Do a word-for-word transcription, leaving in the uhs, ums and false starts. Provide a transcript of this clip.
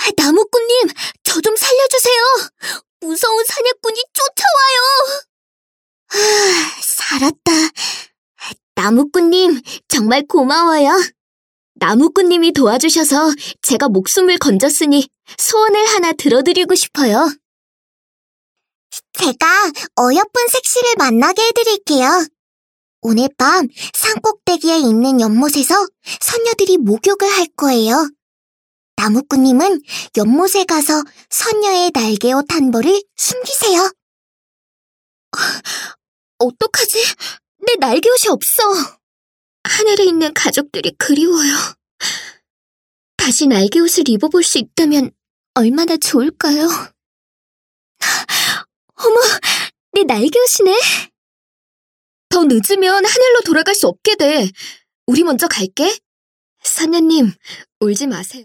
나무꾼님, 저 좀 살려주세요. 무서운 사냥꾼이 쫓아와요. 하, 살았다. 나무꾼님, 정말 고마워요. 나무꾼님이 도와주셔서 제가 목숨을 건졌으니 소원을 하나 들어드리고 싶어요. 제가 어여쁜 색시를 만나게 해드릴게요. 오늘 밤 산꼭대기에 있는 연못에서 선녀들이 목욕을 할 거예요. 나무꾼님은 연못에 가서 선녀의 날개옷 한 벌을 숨기세요. 어떡하지? 내 날개옷이 없어. 하늘에 있는 가족들이 그리워요. 다시 날개옷을 입어볼 수 있다면 얼마나 좋을까요? 어머, 내 날개옷이네. 더 늦으면 하늘로 돌아갈 수 없게 돼. 우리 먼저 갈게. 선녀님, 울지 마세요.